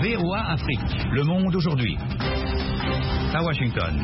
VOA Afrique, le monde aujourd'hui. À Washington.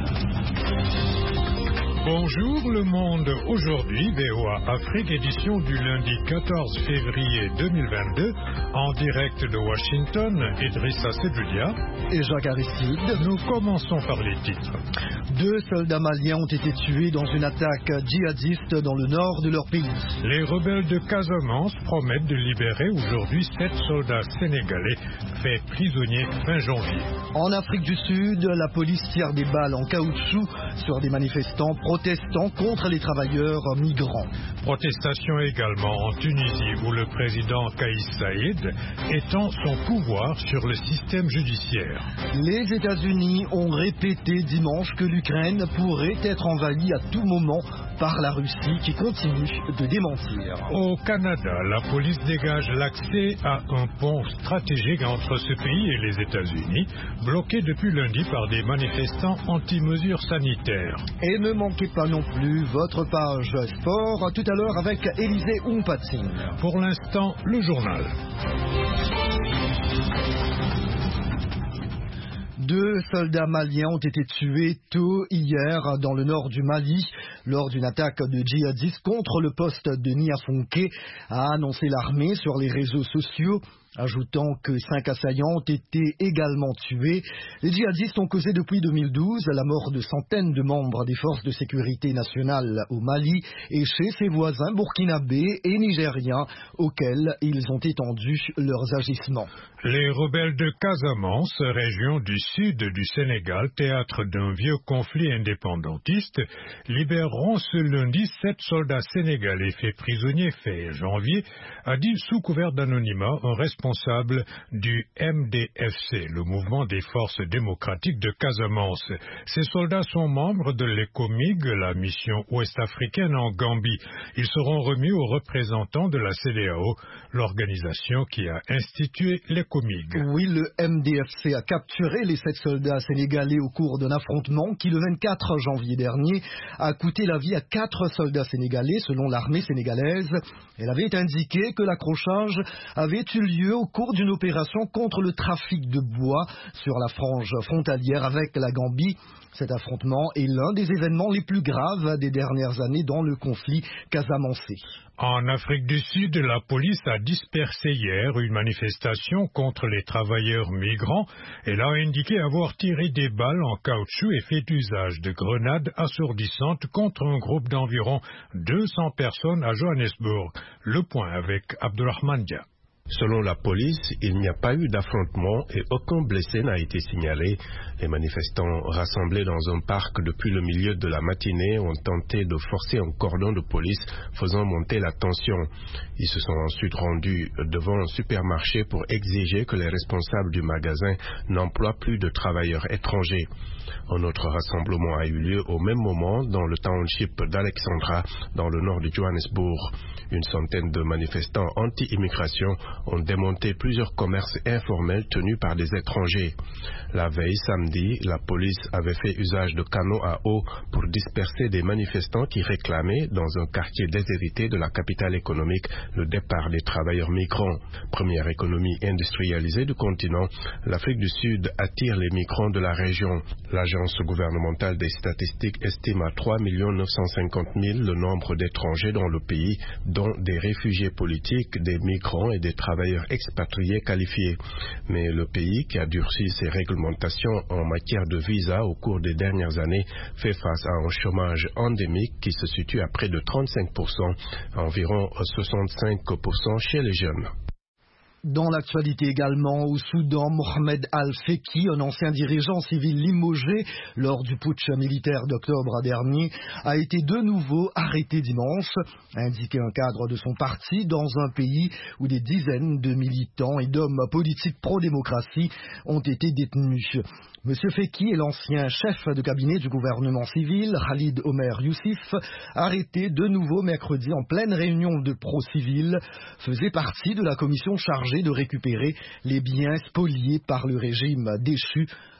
Bonjour le monde, aujourd'hui VOA Afrique, édition du lundi 14 février 2022, en direct de Washington, Idrissa Sebulia et Jacques Aristide. Nous commençons par les titres. 2 soldats maliens ont été tués dans une attaque djihadiste dans le nord de leur pays. Les rebelles de Casamance promettent de libérer aujourd'hui 7 soldats sénégalais faits prisonniers fin janvier. En Afrique du Sud, la police tire des balles en caoutchouc sur des manifestants protestant contre les travailleurs migrants. Protestation également en Tunisie où le président Kais Saïed étend son pouvoir sur le système judiciaire. Les États-Unis ont répété dimanche que l'Ukraine pourrait être envahie à tout moment par la Russie qui continue de démentir. Au Canada, la police dégage l'accès à un pont stratégique entre ce pays et les États-Unis, bloqué depuis lundi par des manifestants anti-mesures sanitaires. Et ne manquez pas non plus votre page sport, tout à l'heure avec Élisée Oumpatsing. Pour l'instant, le journal. 2 soldats maliens ont été tués tôt hier dans le nord du Mali lors d'une attaque de djihadistes contre le poste de Niafonké, a annoncé l'armée sur les réseaux sociaux, ajoutant que 5 assaillants ont été également tués. Les djihadistes ont causé depuis 2012 la mort de centaines de membres des forces de sécurité nationale au Mali et chez ses voisins burkinabés et nigériens auxquels ils ont étendu leurs agissements. Les rebelles de Casamance, région du sud du Sénégal, théâtre d'un vieux conflit indépendantiste, libéreront ce lundi 7 soldats sénégalais faits prisonniers fin janvier, a dit sous couvert d'anonymat un responsable du MDFC, le mouvement des forces démocratiques de Casamance. Ces soldats sont membres de l'ECOMIG, la mission ouest-africaine en Gambie. Ils seront remis aux représentants de la CEDEAO, l'organisation qui a institué l'ECOMIG. Oui, le MDFC a capturé les 7 soldats sénégalais au cours d'un affrontement qui, le 24 janvier dernier, a coûté la vie à 4 soldats sénégalais, selon l'armée sénégalaise. Elle avait indiqué que l'accrochage avait eu lieu au cours d'une opération contre le trafic de bois sur la frange frontalière avec la Gambie. Cet affrontement est l'un des événements les plus graves des dernières années dans le conflit casamancé. En Afrique du Sud, la police a dispersé hier une manifestation contre les travailleurs migrants. Elle a indiqué avoir tiré des balles en caoutchouc et fait usage de grenades assourdissantes contre un groupe d'environ 200 personnes à Johannesburg. Le point avec Abdulrahman Dia. Selon la police, il n'y a pas eu d'affrontement et aucun blessé n'a été signalé. Les manifestants rassemblés dans un parc depuis le milieu de la matinée ont tenté de forcer un cordon de police, faisant monter la tension. Ils se sont ensuite rendus devant un supermarché pour exiger que les responsables du magasin n'emploient plus de travailleurs étrangers. Un autre rassemblement a eu lieu au même moment dans le township d'Alexandra, dans le nord de Johannesburg. Une centaine de manifestants anti-immigration ont démonté plusieurs commerces informels tenus par des étrangers. La veille, samedi, la police avait fait usage de canons à eau pour disperser des manifestants qui réclamaient, dans un quartier déshérité de la capitale économique, le départ des travailleurs migrants. Première économie industrialisée du continent, l'Afrique du Sud attire les migrants de la région. L'agence gouvernementale des statistiques estime à 3 950 000 le nombre d'étrangers dans le pays, dont des réfugiés politiques, des migrants et des travailleurs expatriés qualifiés. Mais le pays, qui a durci ses réglementations en matière de visa au cours des dernières années, fait face à un chômage endémique qui se situe à près de 35%, environ 65% chez les jeunes. Dans l'actualité également, au Soudan, Mohamed Al-Feki, un ancien dirigeant civil limogé lors du putsch militaire d'octobre dernier, a été de nouveau arrêté dimanche, a indiqué un cadre de son parti dans un pays où des dizaines de militants et d'hommes politiques pro-démocratie ont été détenus. Monsieur Feki est l'ancien chef de cabinet du gouvernement civil, Khalid Omer Youssif, arrêté de nouveau mercredi en pleine réunion de pro-civils, faisait partie de la commission chargée de récupérer les biens spoliés par le régime déchu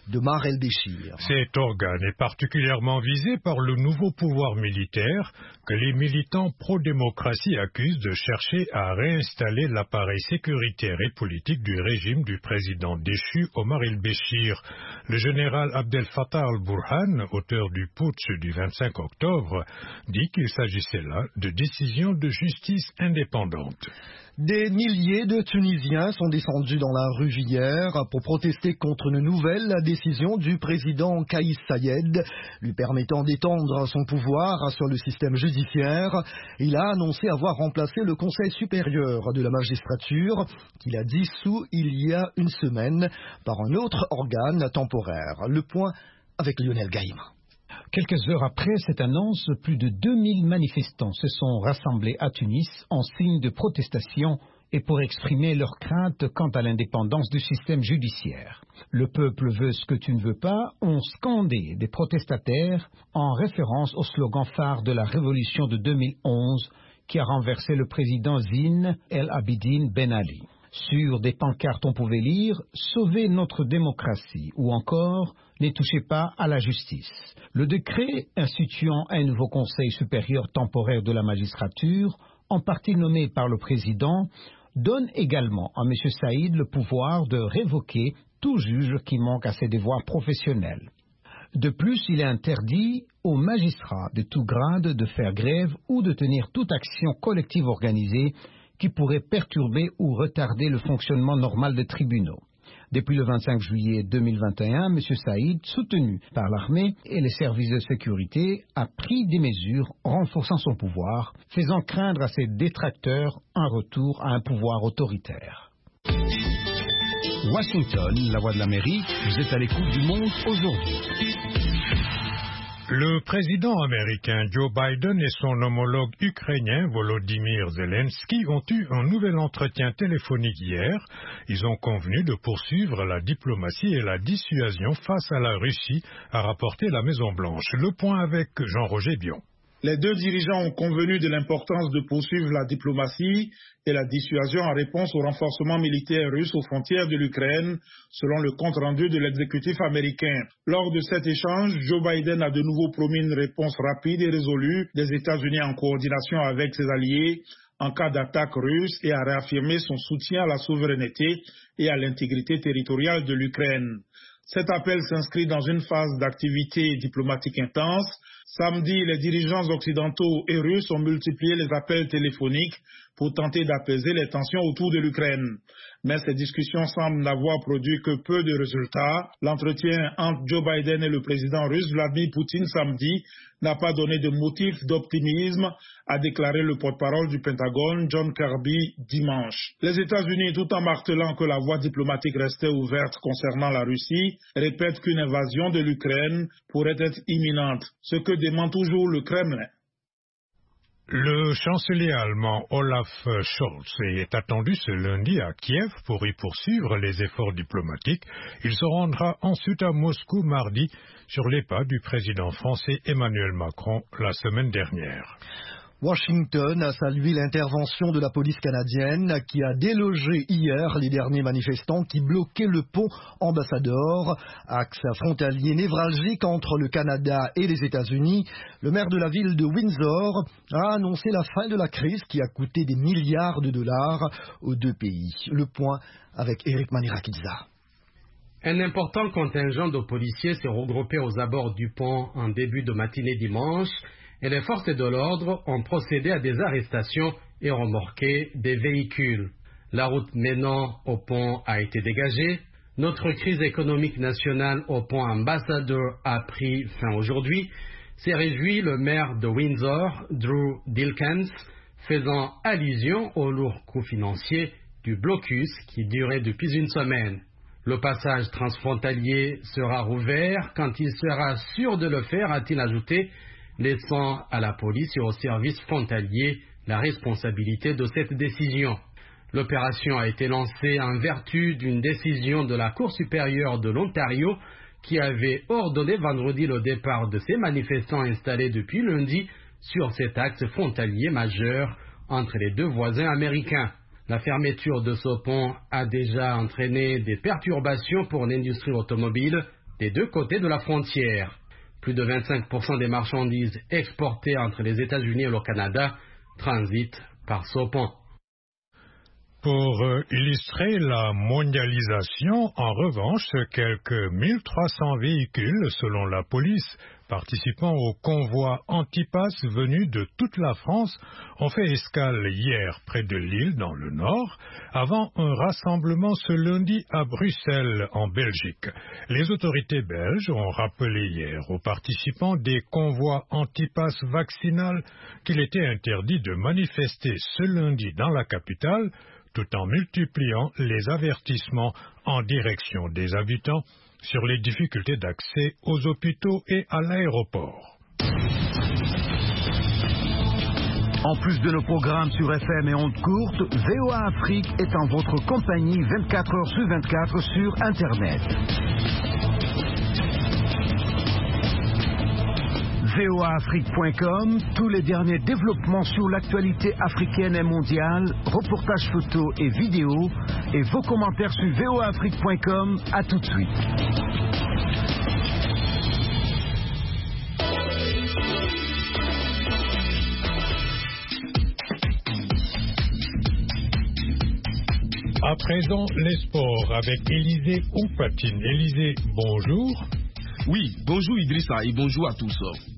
d'Omar el-Béchir. Cet organe est particulièrement visé par le nouveau pouvoir militaire que les militants pro-démocratie accusent de chercher à réinstaller l'appareil sécuritaire et politique du régime du président déchu Omar el-Béchir. Le général Abdel Fattah al-Burhan, auteur du putsch du 25 octobre, dit qu'il s'agissait là de décisions de justice indépendantes. Des milliers de Tunisiens sont descendus dans la rue hier pour protester contre une nouvelle décision du président Kais Saied, lui permettant d'étendre son pouvoir sur le système judiciaire. Il a annoncé avoir remplacé le Conseil supérieur de la magistrature, qu'il a dissous il y a une semaine, par un autre organe temporaire. Le point avec Lionel Gaïma. Quelques heures après cette annonce, plus de 2000 manifestants se sont rassemblés à Tunis en signe de protestation et pour exprimer leurs craintes quant à l'indépendance du système judiciaire. Le peuple veut ce que tu ne veux pas, ont scandé des protestataires en référence au slogan phare de la révolution de 2011 qui a renversé le président Zine El Abidine Ben Ali. Sur des pancartes, on pouvait lire « Sauvez notre démocratie » ou encore « Ne touchez pas à la justice ». Le décret instituant un nouveau conseil supérieur temporaire de la magistrature, en partie nommé par le président, donne également à M. Saïd le pouvoir de révoquer tout juge qui manque à ses devoirs professionnels. De plus, il est interdit aux magistrats de tout grade de faire grève ou de tenir toute action collective organisée qui pourrait perturber ou retarder le fonctionnement normal des tribunaux. Depuis le 25 juillet 2021, M. Saïd, soutenu par l'armée et les services de sécurité, a pris des mesures renforçant son pouvoir, faisant craindre à ses détracteurs un retour à un pouvoir autoritaire. Washington, la voix de l'Amérique, vous êtes à l'écoute du monde aujourd'hui. Le président américain Joe Biden et son homologue ukrainien Volodymyr Zelensky ont eu un nouvel entretien téléphonique hier. Ils ont convenu de poursuivre la diplomatie et la dissuasion face à la Russie, a rapporté la Maison-Blanche. Le point avec Jean-Roger Bion. Les deux dirigeants ont convenu de l'importance de poursuivre la diplomatie et la dissuasion en réponse au renforcement militaire russe aux frontières de l'Ukraine, selon le compte-rendu de l'exécutif américain. Lors de cet échange, Joe Biden a de nouveau promis une réponse rapide et résolue des États-Unis en coordination avec ses alliés en cas d'attaque russe et a réaffirmé son soutien à la souveraineté et à l'intégrité territoriale de l'Ukraine. Cet appel s'inscrit dans une phase d'activité diplomatique intense. Samedi, les dirigeants occidentaux et russes ont multiplié les appels téléphoniques pour tenter d'apaiser les tensions autour de l'Ukraine. Mais ces discussions semblent n'avoir produit que peu de résultats. L'entretien entre Joe Biden et le président russe Vladimir Poutine samedi n'a pas donné de motif d'optimisme, a déclaré le porte-parole du Pentagone, John Kirby, dimanche. Les États-Unis, tout en martelant que la voie diplomatique restait ouverte concernant la Russie, répètent qu'une invasion de l'Ukraine pourrait être imminente, ce que dément toujours le Kremlin. Le chancelier allemand Olaf Scholz est attendu ce lundi à Kiev pour y poursuivre les efforts diplomatiques. Il se rendra ensuite à Moscou mardi sur les pas du président français Emmanuel Macron la semaine dernière. Washington a salué l'intervention de la police canadienne qui a délogé hier les derniers manifestants qui bloquaient le pont Ambassador, axe frontalier névralgique entre le Canada et les États-Unis. Le maire de la ville de Windsor a annoncé la fin de la crise qui a coûté des milliards de dollars aux deux pays. Le point avec Eric Manirakidza. Un important contingent de policiers s'est regroupé aux abords du pont en début de matinée dimanche et les forces de l'ordre ont procédé à des arrestations et remorqué des véhicules. La route menant au pont a été dégagée. Notre crise économique nationale au pont Ambassador a pris fin aujourd'hui, s'est réjoui le maire de Windsor, Drew Dilkens, faisant allusion au lourd coût financier du blocus qui durait depuis une semaine. Le passage transfrontalier sera rouvert quand il sera sûr de le faire, a-t-il ajouté, laissant à la police et aux services frontaliers la responsabilité de cette décision. L'opération a été lancée en vertu d'une décision de la Cour supérieure de l'Ontario qui avait ordonné vendredi le départ de ces manifestants installés depuis lundi sur cet axe frontalier majeur entre les deux voisins américains. La fermeture de ce pont a déjà entraîné des perturbations pour l'industrie automobile des deux côtés de la frontière. Plus de 25% des marchandises exportées entre les États-Unis et le Canada transitent par ce pont. Pour illustrer la mondialisation, en revanche, quelques 1300 véhicules, selon la police, participant au convoi anti-pass venus de toute la France, ont fait escale hier près de Lille, dans le Nord, avant un rassemblement ce lundi à Bruxelles, en Belgique. Les autorités belges ont rappelé hier aux participants des convois anti-pass vaccinal qu'il était interdit de manifester ce lundi dans la capitale, tout en multipliant les avertissements en direction des habitants sur les difficultés d'accès aux hôpitaux et à l'aéroport. En plus de nos programmes sur FM et ondes courtes, VOA Afrique est en votre compagnie 24 heures sur 24 sur Internet. voaafrique.com, tous les derniers développements sur l'actualité africaine et mondiale, reportages photos et vidéos, et vos commentaires sur voaafrique.com. À tout de suite. À présent, les sports avec Élisée Oupatine. Élisée, bonjour. Oui, bonjour Idrissa et bonjour à tous.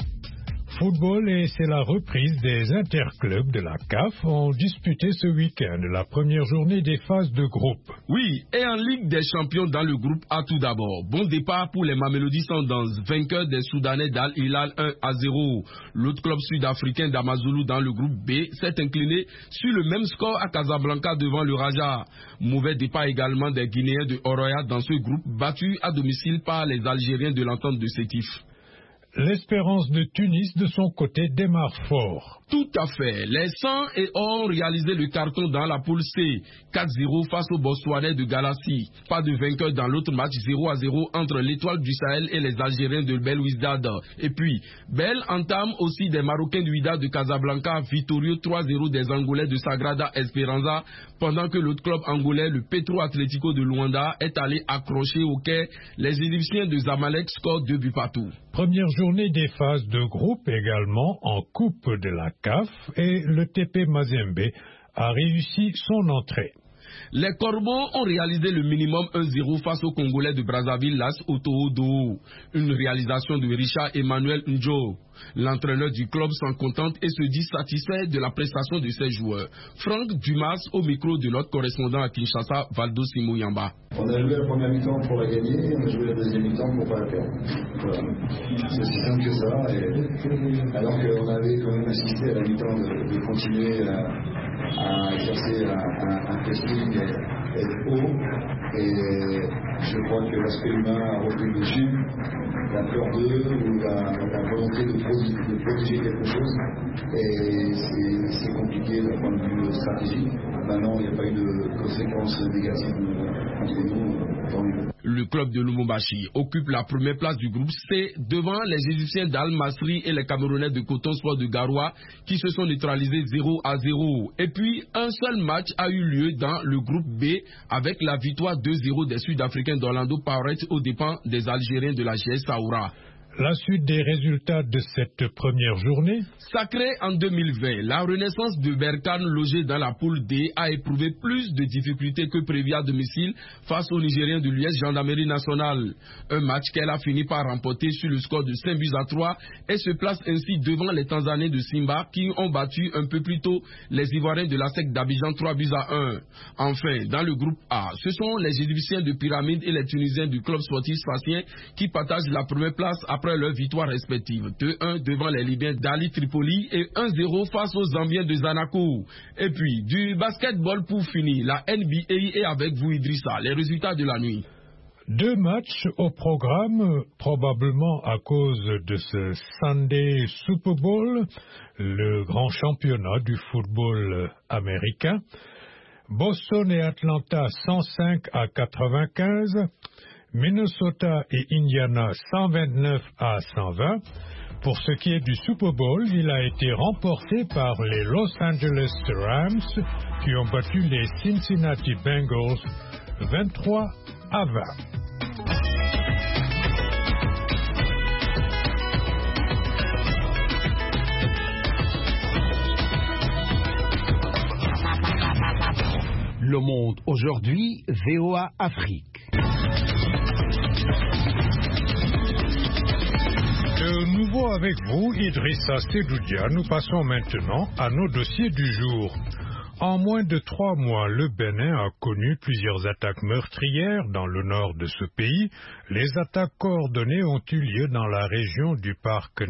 Football et c'est la reprise des interclubs de la CAF ont disputé ce week-end la première journée des phases de groupe. Oui, et en Ligue des Champions dans le groupe A tout d'abord. Bon départ pour les Mamelody Sundowns, vainqueurs des Soudanais d'Al Hilal 1-0. L'autre club sud-africain d'Amazulu dans le groupe B s'est incliné sur le même score à Casablanca devant le Raja. Mauvais départ également des Guinéens de Oroya dans ce groupe, battus à domicile par les Algériens de l'entente de Sétif. L'Espérance de Tunis, de son côté, démarre fort. Tout à fait. Les 100 et ont réalisé le carton dans la poule C. 4-0 face aux Botswanais de Galassi. Pas de vainqueur dans l'autre match, 0-0 entre l'Étoile du Sahel et les Algériens de Bel Ouizdad. Et puis, Bel entame aussi des Marocains du Wydad de Casablanca, victorieux 3-0 des Angolais de Sagrada Esperanza, pendant que l'autre club angolais, le Petro Atlético de Luanda, est allé accrocher au quai les Égyptiens de Zamalek, score 2 buts partout. Première journée des phases de groupe également en Coupe de la CAF et le TP Mazembe a réussi son entrée. Les Corbeaux ont réalisé le minimum 1-0 face aux Congolais de Brazzaville, Las Otoo. Une réalisation de Richard Emmanuel Njo. L'entraîneur du club s'en contente et se dit satisfait de la prestation de ses joueurs. Franck Dumas au micro de notre correspondant à Kinshasa, Valdo Simouyamba. On a joué la première mi-temps pour la gagner, on a joué la deuxième mi-temps pour ne pas la perdre. Voilà. C'est aussi simple que ça. Et alors qu'on avait quand même assisté à la mi-temps de continuer à exercer un pressing et haut. Et je crois que l'aspect humain a repris le dessus, la peur d'eux ou la volonté de protéger quelque chose. Et c'est compliqué d'un point de vue stratégique. Maintenant, il n'y a pas eu de conséquences négatives contre nous dans le Le club de Lubumbashi occupe la première place du groupe C devant les Égyptiens d'Al Masri et les Camerounais de Coton Sport de Garoua qui se sont neutralisés 0-0. Et puis un seul match a eu lieu dans le groupe B avec la victoire 2-0 des Sud-Africains d'Orlando Pirates aux dépens des Algériens de la GS Saoura. La suite des résultats de cette première journée. Sacré en 2020, la Renaissance de Berkane, logée dans la poule D, a éprouvé plus de difficultés que prévu à domicile face aux Nigériens de l'US Gendarmerie Nationale. Un match qu'elle a fini par remporter sur le score de 5-3 et se place ainsi devant les Tanzaniens de Simba qui ont battu un peu plus tôt les Ivoiriens de la SEC d'Abidjan 3-1. Enfin, dans le groupe A, ce sont les Égyptiens de Pyramide et les Tunisiens du club sportif sphacien qui partagent la première place après leurs victoires respectives. 2-1 devant les Libyens d'Ali Tripoli et 1-0 face aux Zambiens de Zanaco. Et puis, du basketball pour finir, la NBA est avec vous Idrissa. Les résultats de la nuit. 2 matchs au programme, probablement à cause de ce Sunday Super Bowl, le grand championnat du football américain. Boston et Atlanta 105-95, Minnesota et Indiana 129-120. Pour ce qui est du Super Bowl, il a été remporté par les Los Angeles Rams qui ont battu les Cincinnati Bengals 23-20. Le Monde aujourd'hui, VOA Afrique. De nouveau avec vous, Idrissa Sedoudia, nous passons maintenant à nos dossiers du jour. En moins de 3 mois, le Bénin a connu plusieurs attaques meurtrières dans le nord de ce pays. Les attaques coordonnées ont eu lieu dans la région du parc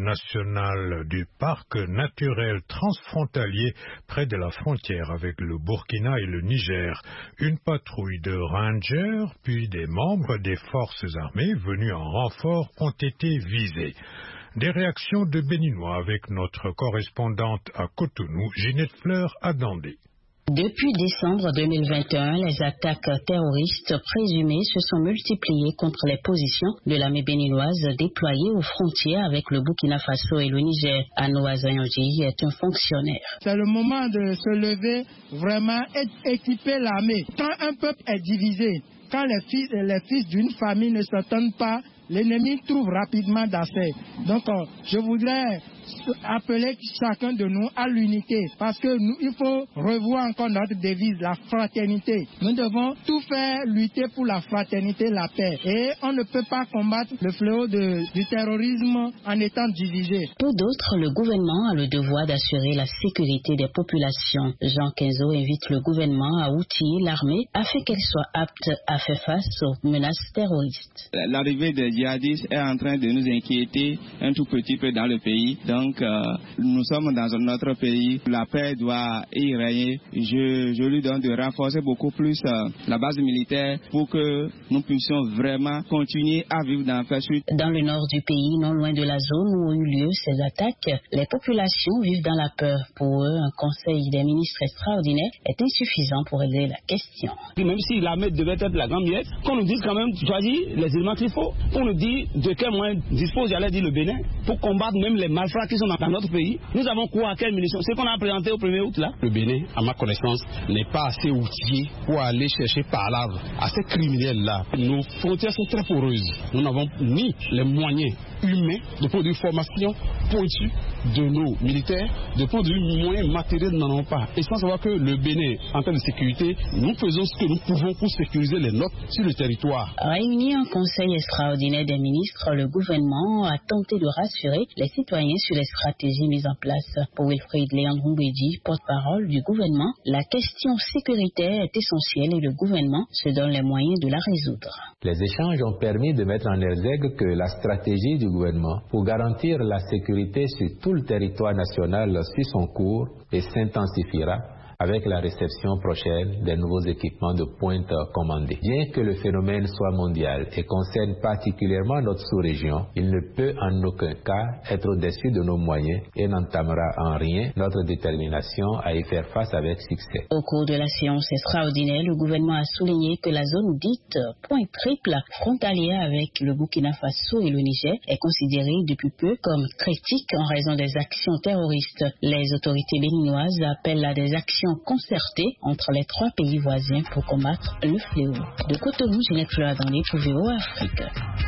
naturel transfrontalier près de la frontière avec le Burkina et le Niger. Une patrouille de rangers puis des membres des forces armées venus en renfort ont été visés. Des réactions de Béninois avec notre correspondante à Cotonou, Ginette Fleur-Adandé. Depuis décembre 2021, les attaques terroristes présumées se sont multipliées contre les positions de l'armée béninoise déployée aux frontières avec le Burkina Faso et le Niger. Anoa Zayanji est un fonctionnaire. C'est le moment de se lever, vraiment équiper l'armée. Quand un peuple est divisé, quand les fils d'une famille ne s'entendent pas, l'ennemi trouve rapidement d'affaires. Donc, je voudrais appeler chacun de nous à l'unité, parce que il faut revoir encore notre devise, la fraternité. Nous devons tout faire, lutter pour la fraternité, la paix. Et on ne peut pas combattre le fléau du terrorisme en étant divisé. Pour d'autres, le gouvernement a le devoir d'assurer la sécurité des populations. Jean Quinzo invite le gouvernement à outiller l'armée afin qu'elle soit apte à faire face aux menaces terroristes. L'arrivée des djihadistes est en train de nous inquiéter un tout petit peu dans le pays. Donc, nous sommes dans un autre pays. La paix doit y régner. Je lui donne de renforcer beaucoup plus la base militaire pour que nous puissions vraiment continuer à vivre dans la paix. Dans le nord du pays, non loin de la zone où ont eu lieu ces attaques, les populations vivent dans la peur. Pour eux, un conseil des ministres extraordinaire est insuffisant pour régler la question. Même si l'armée devait être la grande miette, qu'on nous dise quand même, choisir les éléments qu'il faut, on nous dit de quel moyen dispose, j'allais dire, le Bénin, pour combattre même les malfrats qui sont dans notre pays. Nous avons quoi à quelle munitions? C'est qu'on a présenté au 1er août là. Le Bénin, à ma connaissance, n'est pas assez outillé pour aller chercher par là à ces criminels-là. Nos frontières sont très poreuses. Nous n'avons ni les moyens humains de produire formation pointue de nos militaires, de produire moyens matériels, nous n'en avons pas. Et sans savoir que le Bénin, en termes de sécurité, nous faisons ce que nous pouvons pour sécuriser les nôtres sur le territoire. Réuni en conseil extraordinaire des ministres, le gouvernement a tenté de rassurer les citoyens sur les stratégies mises en place. Pour Wilfried Léon Rumbedi, porte-parole du gouvernement, la question sécuritaire est essentielle et le gouvernement se donne les moyens de la résoudre. Les échanges ont permis de mettre en exergue que la stratégie du gouvernement pour garantir la sécurité sur tout le territoire national suit son cours et s'intensifiera avec la réception prochaine des nouveaux équipements de pointe commandés. Bien que le phénomène soit mondial et concerne particulièrement notre sous-région, il ne peut en aucun cas être au-dessus de nos moyens et n'entamera en rien notre détermination à y faire face avec succès. Au cours de la séance extraordinaire, le gouvernement a souligné que la zone dite point triple, frontalière avec le Burkina Faso et le Niger, est considérée depuis peu comme critique en raison des actions terroristes. Les autorités béninoises appellent à des actions concertées entre les 3 pays voisins pour combattre le fléau. De Cotonou, Ginette Fleur-Adandé pour VOA Afrique.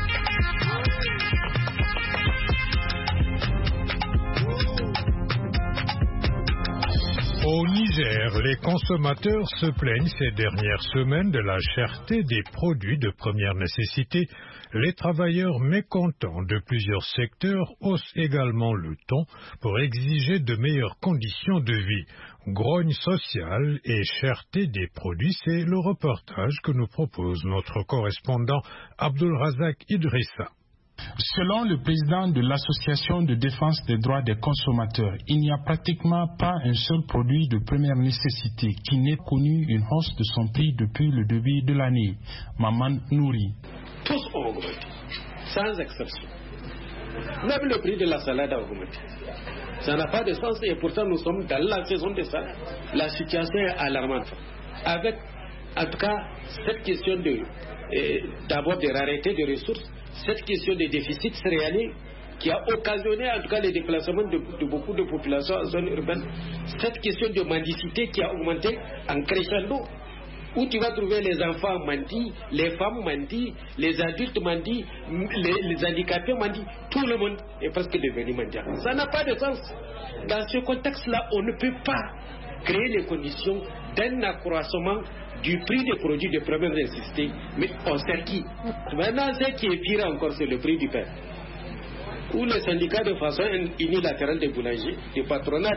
Au Niger, les consommateurs se plaignent ces dernières semaines de la cherté des produits de première nécessité. Les travailleurs mécontents de plusieurs secteurs haussent également le ton pour exiger de meilleures conditions de vie. Grogne sociale et cherté des produits, c'est le reportage que nous propose notre correspondant Abdulrazak Idrissa. Selon le président de l'Association de défense des droits des consommateurs, il n'y a pratiquement pas un seul produit de première nécessité qui n'ait connu une hausse de son prix depuis le début de l'année. Maman Nouri. Tous ont augmenté, sans exception. Même le prix de la salade a augmenté. Ça n'a pas de sens et pourtant nous sommes dans la saison des salades. La situation est alarmante. Avec, en tout cas, cette question d'abord de rareté de ressources, cette question des déficits céréaliers qui a occasionné en tout cas les déplacements de beaucoup de populations en zone urbaine, cette question de mendicité qui a augmenté en crescendo, où tu vas trouver les enfants mendient, les femmes mendient, les adultes mendient, les handicapés mendient, tout le monde est presque devenu mendiant. Ça n'a pas de sens. Dans ce contexte-là, on ne peut pas créer les conditions d'un accroissement du prix des produits de première nécessité, mais on sert qui? Maintenant, ce qui est pire encore, c'est le prix du pain. Où les syndicats de façon unilatérale des boulangers, des patronats,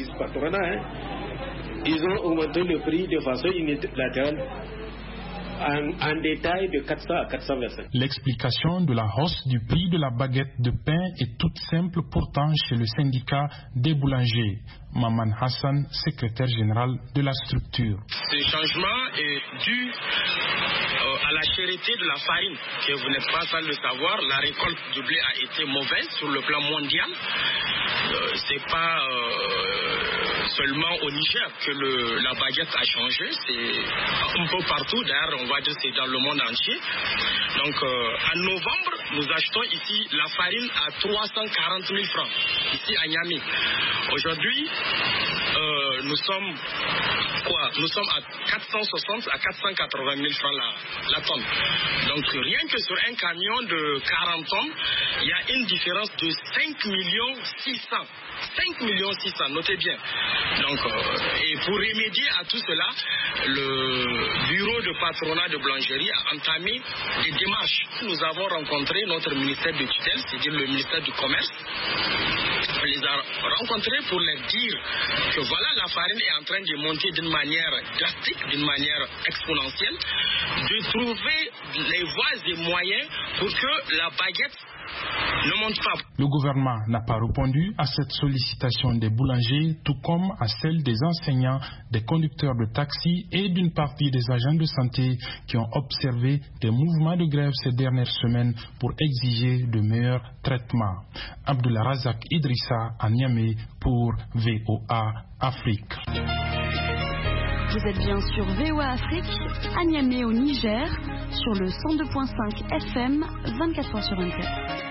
ils ont augmenté le prix de façon unilatérale en détail de 400 à 425. L'explication de la hausse du prix de la baguette de pain est toute simple pourtant chez le syndicat des boulangers. Maman Hassan, secrétaire général de la structure. Ce changement est dû à la cherté de la farine, que vous n'êtes pas sans le savoir. La récolte du blé a été mauvaise sur le plan mondial. C'est pas seulement au Niger que la baguette a changé, c'est un peu partout, d'ailleurs on va dire c'est dans le monde entier. Donc en novembre, nous achetons ici la farine à 340 000 francs, ici à Niamey. Aujourd'hui, nous sommes à 460 à 480 000 francs la tonne. Donc rien que sur un camion de 40 tonnes, il y a une différence de 5 600 000, notez bien. Donc, et pour remédier à tout cela, le bureau de patronat de boulangerie a entamé des démarches. Nous avons rencontré notre ministère de tutelle, c'est-à-dire le ministère du Commerce. On les a rencontrés pour leur dire que voilà, la farine est en train de monter d'une manière drastique, d'une manière exponentielle, de trouver les voies et moyens pour que la baguette ne monte pas. Le gouvernement n'a pas répondu à cette sollicitation des boulangers, tout comme à celle des enseignants, des conducteurs de taxi et d'une partie des agents de santé qui ont observé des mouvements de grève ces dernières semaines pour exiger de meilleurs traitements. Abdullah Razak Idrissa à Niamey pour VOA Afrique. Vous êtes bien sur VOA Afrique, à Niamey au Niger, sur le 102.5 FM, 24 heures sur 24.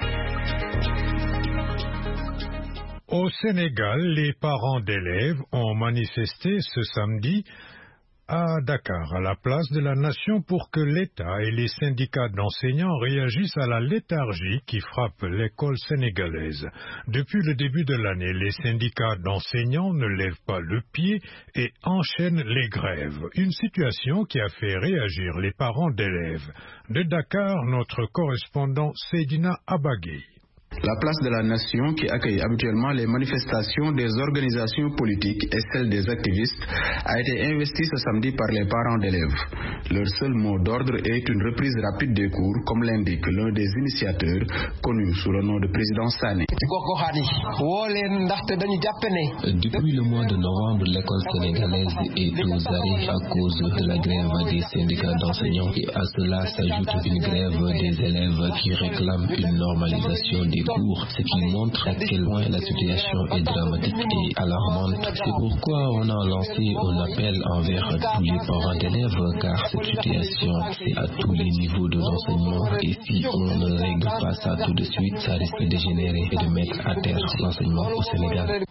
Au Sénégal, les parents d'élèves ont manifesté ce samedi à Dakar, à la place de la Nation, pour que l'État et les syndicats d'enseignants réagissent à la léthargie qui frappe l'école sénégalaise. Depuis le début de l'année, les syndicats d'enseignants ne lèvent pas le pied et enchaînent les grèves. Une situation qui a fait réagir les parents d'élèves. De Dakar, notre correspondant Seydina Abagay. La place de la Nation, qui accueille habituellement les manifestations des organisations politiques et celles des activistes, a été investie ce samedi par les parents d'élèves. Leur seul mot d'ordre est une reprise rapide des cours, comme l'indique l'un des initiateurs, connu sous le nom de président Sané. Depuis le mois de novembre, l'école sénégalaise est aux arrêts à cause de la grève des syndicats d'enseignants. Et à cela s'ajoute une grève des élèves qui réclament une normalisation des cours, ce qui montre à quel point la situation est dramatique et alarmante. C'est pourquoi on a lancé un appel envers tous les parents d'élèves, car cette situation, c'est à tous les niveaux de l'enseignement, et si on ne règle pas ça tout de suite, ça risque de dégénérer et de mettre à terre l'enseignement au Sénégal.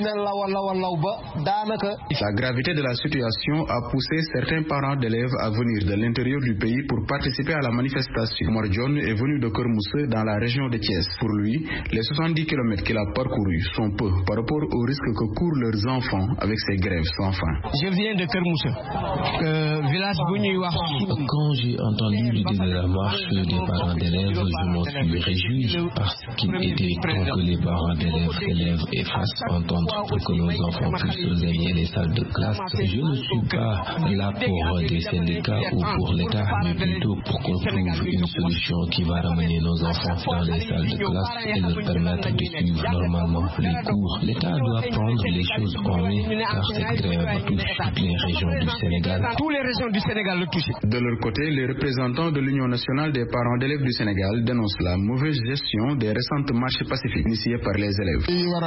La gravité de la situation a poussé certains parents d'élèves à venir de l'intérieur du pays pour participer à la manifestation. Omar John est venu de Kermoussé dans la région de Thiès. Pour lui, les 70 km qu'il a parcourus sont peu par rapport au risque que courent leurs enfants avec ces grèves sans fin. Je viens de Kermoussé, village Bougnoua. Quand j'ai entendu l'idée de la marche des parents d'élèves, je m'en suis réjoui parce qu'il était temps que les parents d'élèves et fassent entendre pour que nos enfants puissent gagner les salles de classe. Je ne suis pas là pour des syndicats ou pour l'État, mais plutôt pour qu'on trouve une solution qui va ramener nos enfants dans les salles de classe et leur permettre de suivre normalement les cours. L'État doit prendre les choses en main, car cette grève touche toutes les régions du Sénégal. Toutes les régions du Sénégal le touchent. De leur côté, les représentants de l'Union nationale des parents d'élèves du Sénégal dénoncent la mauvaise gestion des récentes marches pacifiques initiées par les élèves.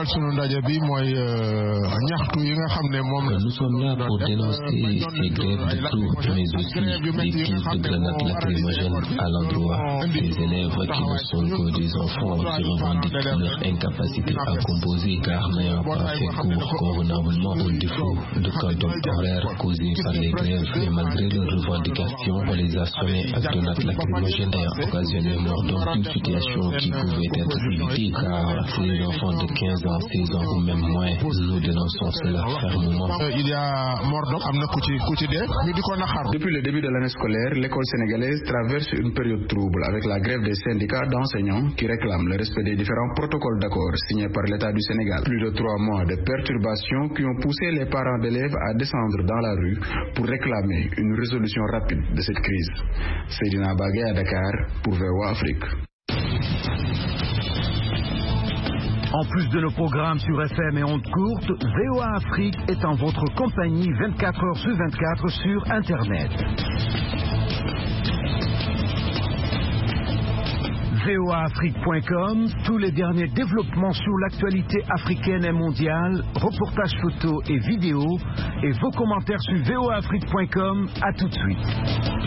Nous sommes là pour dénoncer ces grèves de cours, mais aussi des tirs de grenades lacrymogènes à l'endroit des élèves qui ne sont que des enfants qui revendiquent leur incapacité à composer, car n'ayant pas fait cours convenablement au défaut de canton horaire causé par les grèves. Mais malgré malgré leurs revendications, on les a sonnés à grenades lacrymogènes et occasionnellement dans une situation qui pouvait être évitée, car ces enfants de 15 ans, 16 ans ou même moins, nous dénonçons cela fermement. Il y a mort d'homme, depuis le début de l'année scolaire, l'école sénégalaise traverse une période trouble avec la grève des syndicats d'enseignants qui réclament le respect des différents protocoles d'accord signés par l'État du Sénégal. Plus de 3 mois de perturbations qui ont poussé les parents d'élèves à descendre dans la rue pour réclamer une résolution rapide de cette crise. Seydina Bagay à Dakar pour VOA Afrique. En plus de nos programmes sur FM et ondes courtes, VOA Afrique est en votre compagnie 24 heures sur 24 sur Internet. voaafrique.com, tous les derniers développements sur l'actualité africaine et mondiale, reportages photos et vidéos, et vos commentaires sur voaafrique.com. À tout de suite.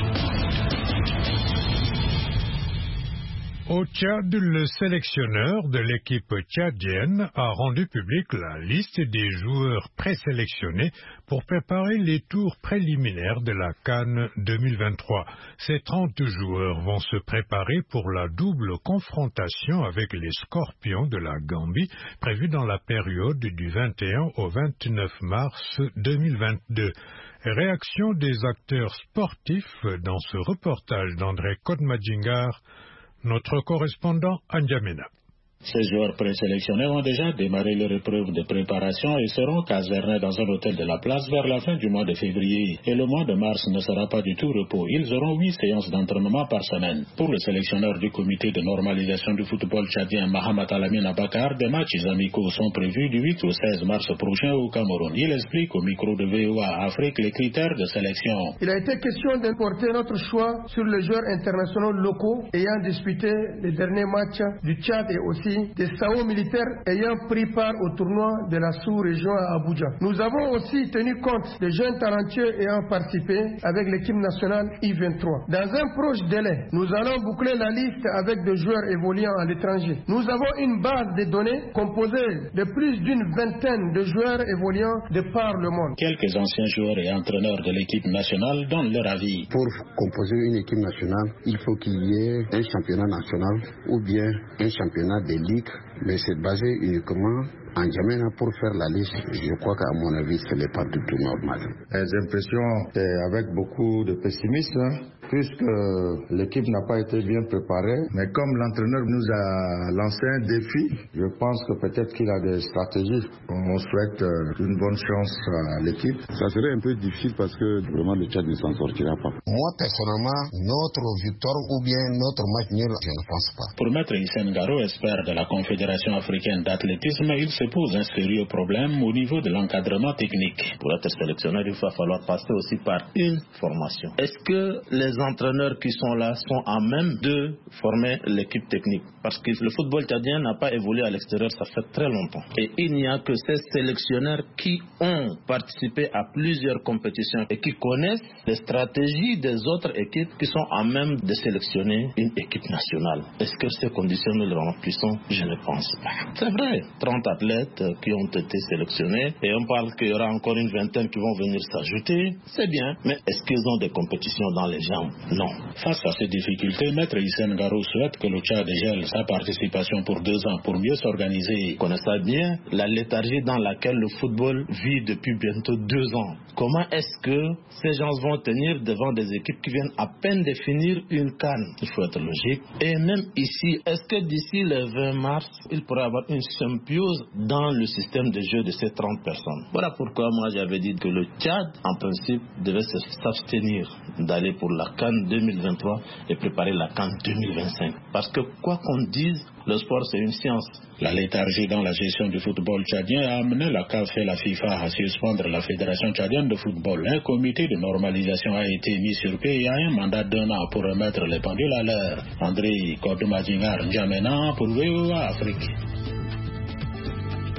Au Tchad, le sélectionneur de l'équipe tchadienne a rendu publique la liste des joueurs présélectionnés pour préparer les tours préliminaires de la CAN 2023. Ces 30 joueurs vont se préparer pour la double confrontation avec les Scorpions de la Gambie, prévue dans la période du 21 au 29 mars 2022. Réaction des acteurs sportifs dans ce reportage d'André Kodmadjingar, notre correspondant à N'Djamena. Ces joueurs présélectionnés ont déjà démarré leur épreuve de préparation et seront casernés dans un hôtel de la place vers la fin du mois de février. Et le mois de mars ne sera pas du tout repos. Ils auront 8 séances d'entraînement par semaine. Pour le sélectionneur du comité de normalisation du football tchadien, Mahamat Alamine Abakar, des matchs amicaux sont prévus du 8 au 16 mars prochain au Cameroun. Il explique au micro de VOA Afrique les critères de sélection. Il a été question d'importer notre choix sur les joueurs internationaux locaux ayant disputé les derniers matchs du Tchad et aussi des SAO militaires ayant pris part au tournoi de la sous-région à Abuja. Nous avons aussi tenu compte des jeunes talentueux ayant participé avec l'équipe nationale I-23. Dans un proche délai, nous allons boucler la liste avec des joueurs évoluant à l'étranger. Nous avons une base de données composée de plus d'une vingtaine de joueurs évoluant de par le monde. Quelques anciens joueurs et entraîneurs de l'équipe nationale donnent leur avis. Pour composer une équipe nationale, il faut qu'il y ait un championnat national ou bien un championnat de ligue, mais c'est basé uniquement en N'Djamena pour faire la liste. Je crois qu'à mon avis, ce n'est pas du tout normal. Les impressions avec beaucoup de pessimisme, puisque l'équipe n'a pas été bien préparée. Mais comme l'entraîneur nous a lancé un défi, je pense que peut-être qu'il a des stratégies. On souhaite une bonne chance à l'équipe. Ça serait un peu difficile parce que vraiment le Tchad ne s'en sortira pas. Moi, personnellement, notre victoire ou bien notre match nul, je ne pense pas. Pour Maître Hissène Garo, expert de la Confédération africaine d'athlétisme, il se pose un sérieux problème au niveau de l'encadrement technique. Pour être sélectionneur, il va falloir passer aussi par une formation. Est-ce que les entraîneurs qui sont là sont à même de former l'équipe technique? Parce que le football tchadien n'a pas évolué à l'extérieur, ça fait très longtemps. Et il n'y a que ces sélectionneurs qui ont participé à plusieurs compétitions et qui connaissent les stratégies des autres équipes qui sont à même de sélectionner une équipe nationale. Est-ce que ces conditions nous les remplissons? Je ne pense pas. C'est vrai, 30 athlètes qui ont été sélectionnés et on parle qu'il y aura encore une vingtaine qui vont venir s'ajouter. C'est bien, mais est-ce qu'ils ont des compétitions dans les jambes? Non. Face à ces difficultés, Maître Hissène Garo souhaite que le Tchad gèle sa participation pour 2 ans pour mieux s'organiser. Connaissez bien la léthargie dans laquelle le football vit depuis bientôt 2 ans. Comment est-ce que ces gens vont tenir devant des équipes qui viennent à peine de finir une CAN? Il faut être logique. Et même ici, est-ce que d'ici le 20 mars, il pourrait y avoir une symbiose dans le système de jeu de ces 30 personnes? Voilà pourquoi moi j'avais dit que le Tchad, en principe, devait s'abstenir d'aller pour la CAN 2023 et préparer la CAN 2025. Parce que quoi qu'on dise, le sport c'est une science. La léthargie dans la gestion du football tchadien a amené la CAF et la FIFA à suspendre la Fédération tchadienne de football. Un comité de normalisation a été mis sur pied et a un mandat d'1 an pour remettre les pendules à l'heure. André Kodmadjingar, N'Djamena pour VOA Afrique.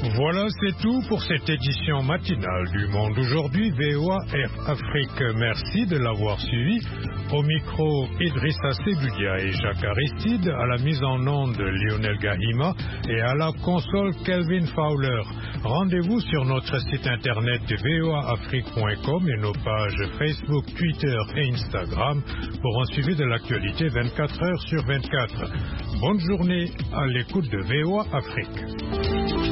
Voilà, c'est tout pour cette édition matinale du Monde aujourd'hui, VOA Afrique. Merci de l'avoir suivi. Au micro, Idrissa Sebudia et Jacques Aristide, à la mise en onde Lionel Gahima et à la console Kelvin Fowler. Rendez-vous sur notre site internet voaafrique.com et nos pages Facebook, Twitter et Instagram pour un suivi de l'actualité 24 heures sur 24. Bonne journée à l'écoute de VOA Afrique.